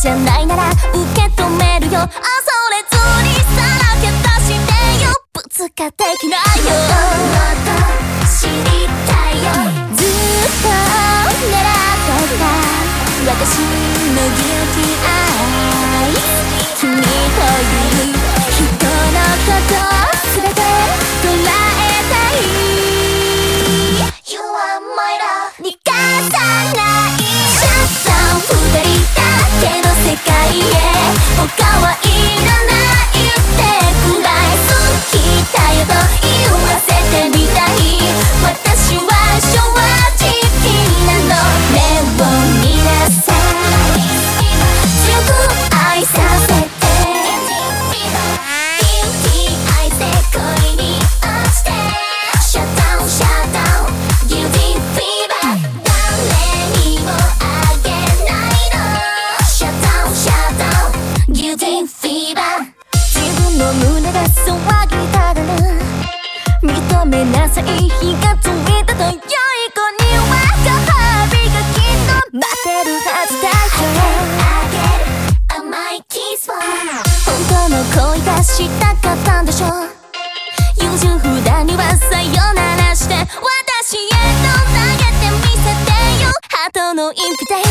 じゃないなら受け止めるよ。恐れずにさらけ出してよ。ぶつかってきないよ。もっと知りたいよ。ずっと狙ってた私のギルティアイズ。君という人のことすべて捉えたい。You are my love。 逃がさないシャッター二人だけの世界へ。他はいらないってくらい好きだよと言わせてみたい。私は正直なの。目を見なさい。強く愛させて。Guilty 愛せ恋に落ちて。Shut down shut down Guilty fever。 誰にもあげないの。 Shut down shut down Guilty fever。 自分の胸が騒ぎただな。認めなさい。火がついたと良い子にはご褒美がきっと待ってるはずだよ。あげる甘いキスを。本当の恋がしたかったんでしょ。優柔不断にはさよならして私へと投げてみせてよ。ハートのインビテーション。